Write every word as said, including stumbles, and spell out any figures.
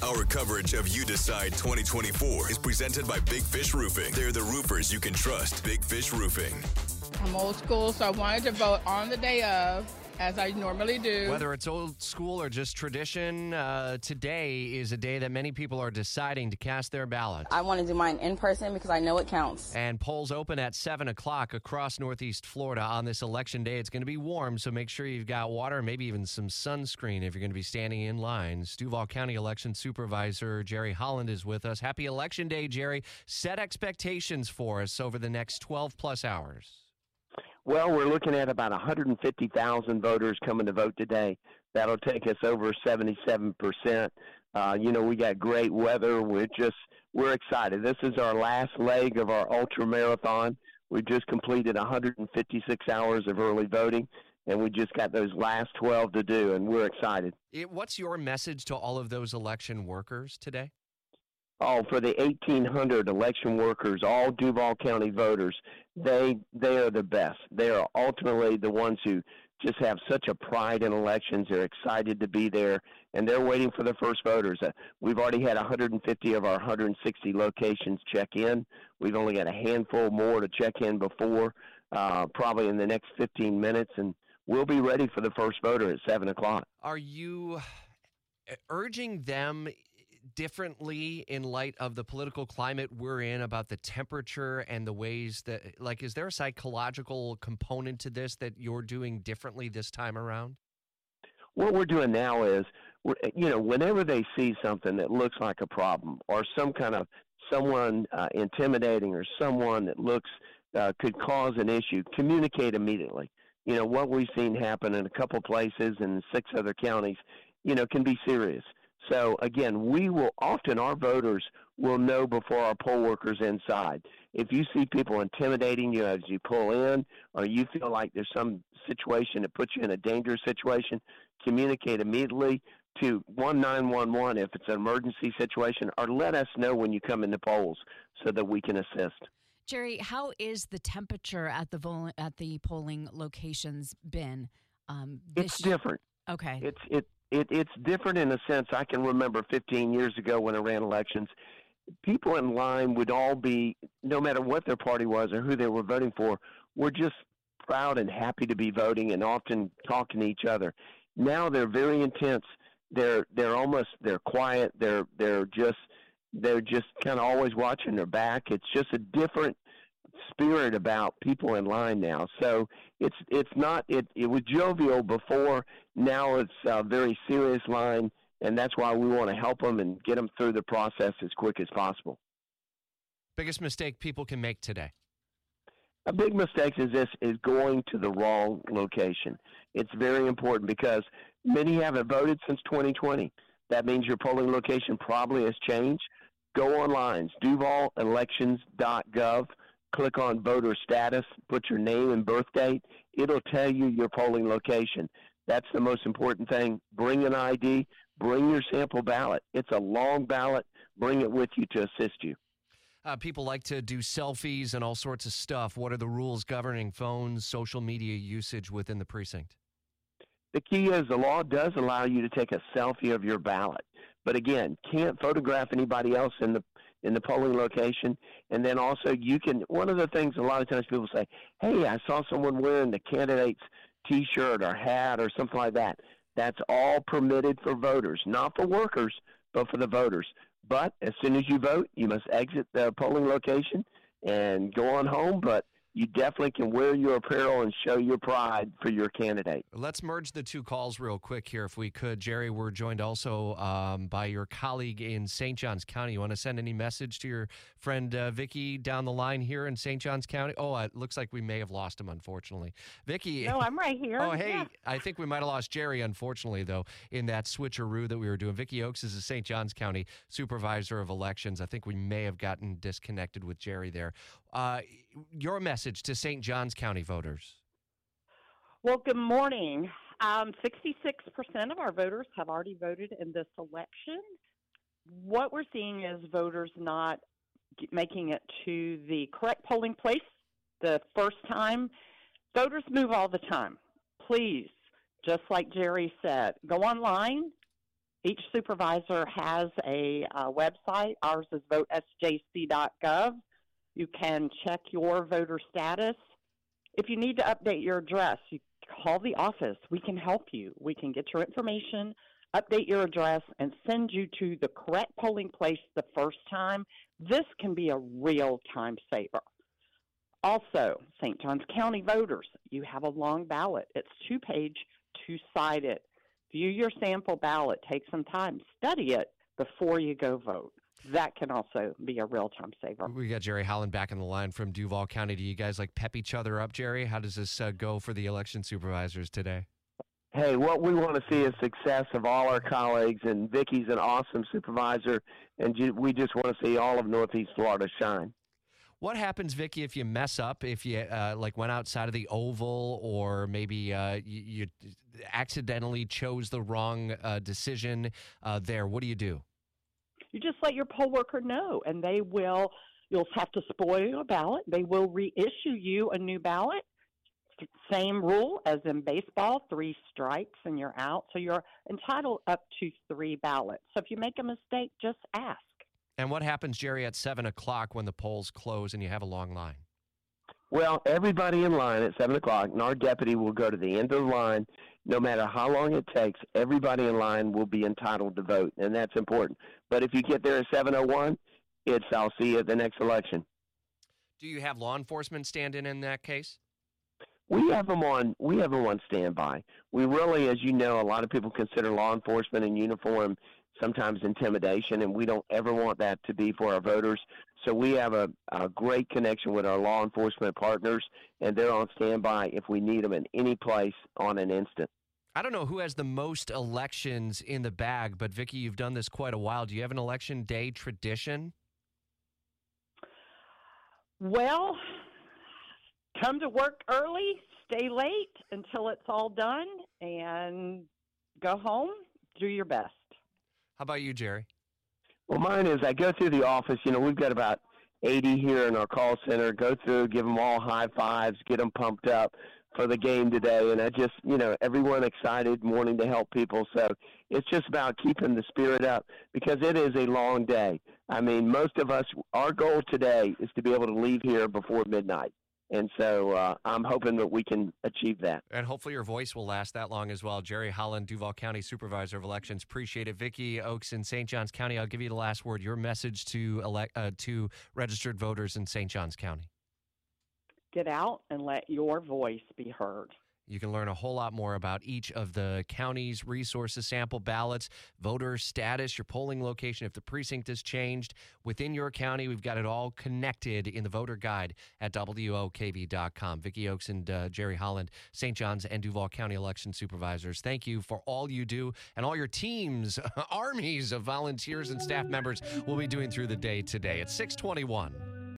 Our coverage of You Decide twenty twenty-four is presented by Big Fish Roofing. They're the roofers you can trust. Big Fish Roofing. I'm old school, so I wanted to vote on the day of, as I normally do. Whether it's old school or just tradition, uh, today is a day that many people are deciding to cast their ballot. I want to do mine in person because I know it counts. And polls open at seven o'clock across Northeast Florida on this election day. It's going to be warm, so make sure you've got water, maybe even some sunscreen if you're going to be standing in lines. Duval County Election Supervisor Jerry Holland is with us. Happy Election Day, Jerry. Set expectations for us over the next twelve plus hours. Well, we're looking at about one hundred fifty thousand voters coming to vote today. That'll take us over seventy-seven percent. Uh, you know, we got great weather. We're just, we're excited. This is our last leg of our ultra marathon. We just completed one hundred fifty-six hours of early voting, and we just got those last twelve to do, and we're excited. It, what's your message to all of those election workers today? Oh, for the eighteen hundred election workers, all Duval County voters, they they are the best. They are ultimately the ones who just have such a pride in elections. They're excited to be there, and they're waiting for the first voters. Uh, we've already had one hundred fifty of our one hundred sixty locations check in. We've only got a handful more to check in before, uh, probably in the next fifteen minutes, and we'll be ready for the first voter at seven o'clock. Are you urging them differently in light of the political climate we're in, about the temperature and the ways that, like, is there a psychological component to this that you're doing differently this time around? What we're doing now is, you know, whenever they see something that looks like a problem or some kind of someone uh, intimidating or someone that looks uh, could cause an issue, communicate immediately. You know, what we've seen happen in a couple places and six other counties, you know, can be serious. So, again, we will often, our voters will know before our poll workers inside. If you see people intimidating you as you pull in, or you feel like there's some situation that puts you in a dangerous situation, communicate immediately to one nine one one if it's an emergency situation, or let us know when you come into polls so that we can assist. Jerry, how is the temperature at the vol- at the polling locations been? Um, this it's different. Okay. It's it. It, it's different in a sense. I can remember fifteen years ago when I ran elections, people in line would all be, no matter what their party was or who they were voting for, were just proud and happy to be voting and often talking to each other. Now they're very intense. They're they're almost they're quiet. They're they're just they're just kind of always watching their back. It's just a different spirit about people in line now. So it's it's not it it was jovial before. Now it's a very serious line, and that's why we want to help them and get them through the process as quick as possible. Biggest mistake people can make today? A big mistake is this is going to the wrong location. It's very important because many haven't voted since twenty twenty. That means your polling location probably has changed. Go online, duval elections dot gov. Click on voter status, put your name and birth date. It'll tell you your polling location. That's the most important thing. Bring an I D. Bring your sample ballot. It's a long ballot. Bring it with you to assist you. Uh, people like to do selfies and all sorts of stuff. What are the rules governing phones, social media usage within the precinct? The key is the law does allow you to take a selfie of your ballot. But again, can't photograph anybody else in the in the polling location. And then also you can, one of the things a lot of times people say, hey, I saw someone wearing the candidate's T-shirt or hat or something like that. That's all permitted for voters, not for workers, but for the voters. But as soon as you vote, you must exit the polling location and go on home. But you definitely can wear your apparel and show your pride for your candidate. Let's merge the two calls real quick here, if we could. Jerry, we're joined also um, by your colleague in Saint Johns County. You want to send any message to your friend uh, Vicki down the line here in Saint Johns County? Oh, it looks like we may have lost him, unfortunately. Vicki. No, I'm right here. Oh, hey, yeah. I think we might have lost Jerry, unfortunately, though, in that switcheroo that we were doing. Vicki Oakes is the Saint Johns County Supervisor of Elections. I think we may have gotten disconnected with Jerry there. Uh, your message to Saint Johns County voters. Well, good morning. Um, sixty-six percent of our voters have already voted in this election. What we're seeing is voters not making it to the correct polling place the first time. Voters move all the time. Please, just like Jerry said, go online, Each supervisor has a uh, website. Ours is vote s j c dot gov. You can check your voter status. If you need to update your address, you call the office. We can help you. We can get your information, update your address, and send you to the correct polling place the first time. This can be a real time saver. Also, Saint Johns County voters, you have a long ballot. It's two-page, two-sided. View your sample ballot. Take some time. Study it before you go vote. That can also be a real time saver. We got Jerry Holland back in the line from Duval County. Do you guys like pep each other up, Jerry? How does this uh, go for the election supervisors today? Hey, what we want to see is success of all our colleagues, and Vicky's an awesome supervisor, and ju- we just want to see all of Northeast Florida shine. What happens, Vicky, if you mess up, if you uh, like went outside of the oval, or maybe uh, you, you accidentally chose the wrong uh, decision uh, there? What do you do? You just let your poll worker know, and they will, you'll have to spoil your ballot. They will reissue you a new ballot. Same rule as in baseball, three strikes and you're out. So you're entitled up to three ballots. So if you make a mistake, just ask. And what happens, Jerry, at seven o'clock when the polls close and you have a long line? Well, everybody in line at seven o'clock, and our deputy will go to the end of the line. No matter how long it takes, everybody in line will be entitled to vote, and that's important. But if you get there at seven oh one, it's I'll see you at the next election. Do you have law enforcement stand in in that case? We have them on. We have them on standby. We really, as you know, a lot of people consider law enforcement in uniform sometimes intimidation, and we don't ever want that to be for our voters. So we have a, a great connection with our law enforcement partners, and they're on standby if we need them in any place on an instant. I don't know who has the most elections in the bag, but Vicky, you've done this quite a while. Do you have an election day tradition? Well, come to work early, stay late until it's all done, and go home, do your best. How about you, Jerry? Well, mine is I go through the office. You know, we've got about eighty here in our call center. Go through, give them all high fives, get them pumped up for the game today. And I just, you know, everyone excited, wanting to help people. So it's just about keeping the spirit up because it is a long day. I mean, most of us, our goal today is to be able to leave here before midnight. And so uh, I'm hoping that we can achieve that. And hopefully your voice will last that long as well. Jerry Holland, Duval County Supervisor of Elections. Appreciate it. Vicky Oaks in Saint Johns County, I'll give you the last word. Your message to elect, uh, to registered voters in Saint Johns County. Get out and let your voice be heard. You can learn a whole lot more about each of the county's resources, sample ballots, voter status, your polling location, if the precinct has changed within your county. We've got it all connected in the voter guide at W O K V dot com. Vicky Oaks and uh, Jerry Holland, Saint Johns and Duval County election supervisors. Thank you for all you do and all your teams, armies of volunteers and staff members will be doing through the day today. It's six twenty-one.